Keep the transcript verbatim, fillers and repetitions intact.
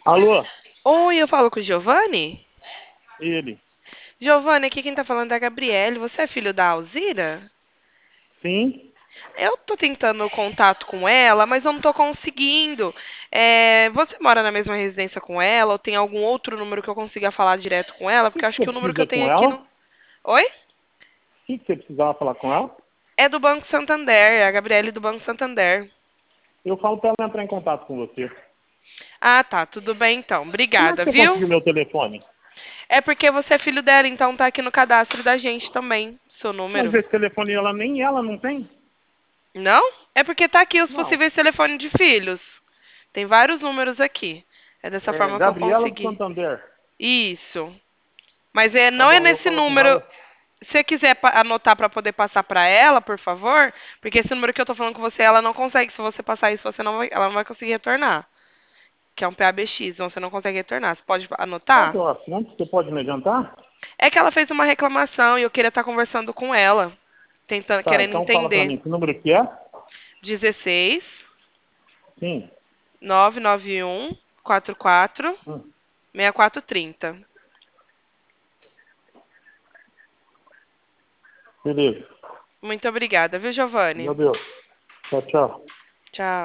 Alô? Oi, eu falo com o Giovanni? Ele. Giovanni, aqui quem tá falando é a Gabriele. Você é filho da Alzira? Sim? Eu tô tentando contato com ela, mas eu não tô conseguindo. É, você mora na mesma residência com ela ou tem algum outro número que eu consiga falar direto com ela? O que Porque eu que acho você que o número que eu precisa tenho com aqui ela? não. O Oi? que que você precisava falar com ela? É do Banco Santander, é a Gabriele do Banco Santander. Eu falo pra ela entrar em contato com você. Ah, tá, tudo bem então. Como é que Obrigada, você viu? conseguiu meu telefone? É porque você é filho dela, então tá aqui no cadastro da gente também, seu Mas número. esse telefone ela nem ela não tem? Não? É porque tá aqui os Não. possíveis telefones de filhos. Tem vários números aqui. É dessa É forma que eu Gabriela do consegui. Santander. Isso. Mas é, Tá não é bom, eu nesse falo com número. ela. Se você quiser pa- anotar para poder passar para ela, por favor, porque esse número que eu tô falando com você, ela não consegue. Se você passar isso, você não vai, ela não vai conseguir retornar. Que é um P A B X, então você não consegue retornar. Você pode Qual que anotar? é o assunto? Você pode me adiantar? É que ela fez uma reclamação e eu queria estar conversando com ela, tentando, Tá, querendo então fala pra entender. mim que número que é? dezesseis, Sim. nove nove um, quatro quatro, Hum, seis quatro três zero. beleza. Muito obrigada, viu, Giovanni? Meu Deus. Tchau, tchau. Tchau.